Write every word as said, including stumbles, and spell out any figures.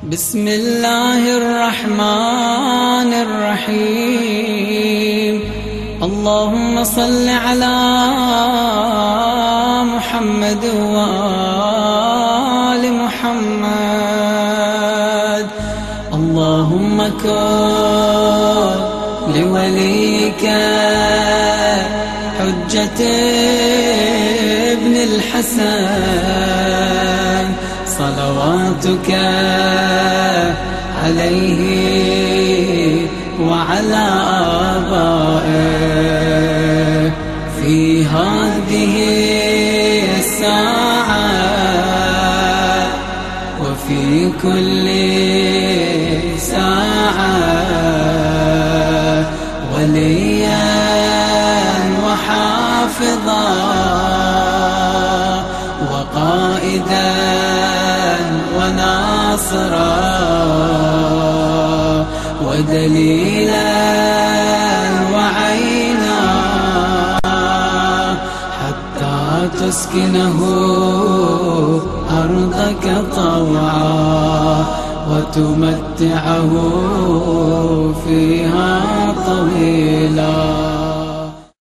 بسم الله الرحمن الرحيم. اللهم صل على محمد وآل محمد. اللهم كن لوليك حجة ابن الحسن صلواتك عليه وعلى آبائه في هذه الساعة وفي كل ساعة، وليا وحافظا وقائدا وناصرا ودليلا وعينا، حتى تسكنه أرضك طوعا وتمتعه فيها طويلا.